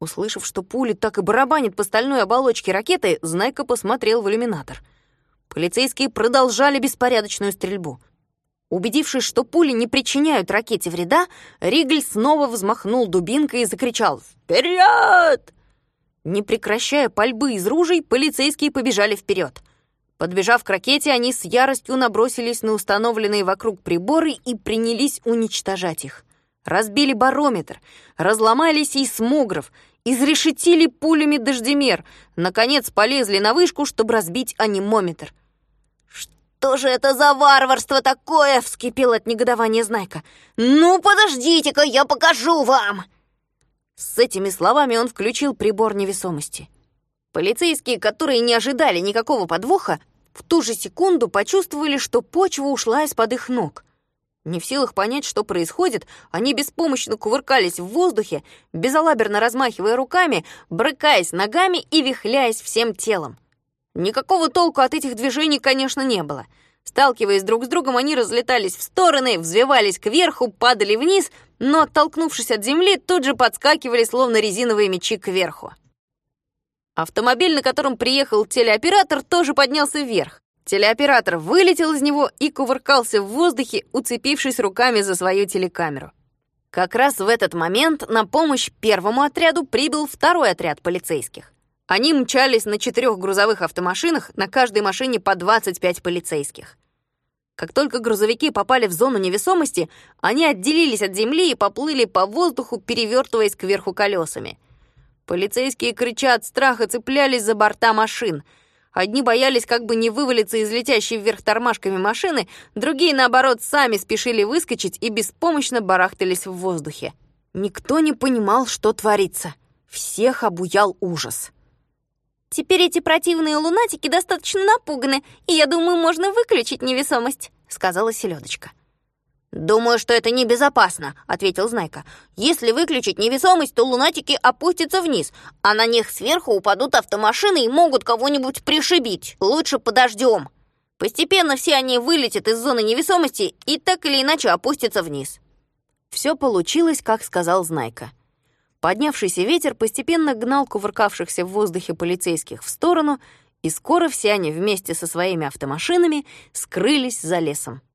Услышав, что пуля так и барабанит по стальной оболочке ракеты, Знайка посмотрел в иллюминатор. Полицейские продолжали беспорядочную стрельбу. Убедившись, что пули не причиняют ракете вреда, Ригль снова взмахнул дубинкой и закричал «Вперед!». Не прекращая пальбы из ружей, полицейские побежали вперед. Подбежав к ракете, они с яростью набросились на установленные вокруг приборы и принялись уничтожать их. Разбили барометр, разломали сейсмограф, изрешетили пулями дождемер, наконец полезли на вышку, чтобы разбить анемометр. «Что же это за варварство такое?» — вскипел от негодования Знайка. «Ну, подождите-ка, я покажу вам!» С этими словами он включил прибор невесомости. Полицейские, которые не ожидали никакого подвоха, в ту же секунду почувствовали, что почва ушла из-под их ног. Не в силах понять, что происходит, они беспомощно кувыркались в воздухе, безалаберно размахивая руками, брыкаясь ногами и вихляясь всем телом. Никакого толку от этих движений, конечно, не было. Сталкиваясь друг с другом, они разлетались в стороны, взвивались кверху, падали вниз, но, оттолкнувшись от земли, тут же подскакивали, словно резиновые мячи, кверху. Автомобиль, на котором приехал телеоператор, тоже поднялся вверх. Телеоператор вылетел из него и кувыркался в воздухе, уцепившись руками за свою телекамеру. Как раз в этот момент на помощь первому отряду прибыл второй отряд полицейских. Они мчались на 4 грузовых автомашинах, на каждой машине по 25 полицейских. Как только грузовики попали в зону невесомости, они отделились от земли и поплыли по воздуху, перевертываясь кверху колесами. Полицейские, крича от страха, цеплялись за борта машин. Одни боялись как бы не вывалиться из летящей вверх тормашками машины, другие, наоборот, сами спешили выскочить и беспомощно барахтались в воздухе. Никто не понимал, что творится. Всех обуял ужас. «Теперь эти противные лунатики достаточно напуганы, и я думаю, можно выключить невесомость», — сказала Селедочка. «Думаю, что это небезопасно», — ответил Знайка. «Если выключить невесомость, то лунатики опустятся вниз, а на них сверху упадут автомашины и могут кого-нибудь пришибить. Лучше подождем. Постепенно все они вылетят из зоны невесомости и так или иначе опустятся вниз». Все получилось, как сказал Знайка. Поднявшийся ветер постепенно гнал кувыркавшихся в воздухе полицейских в сторону, и скоро все они вместе со своими автомашинами скрылись за лесом.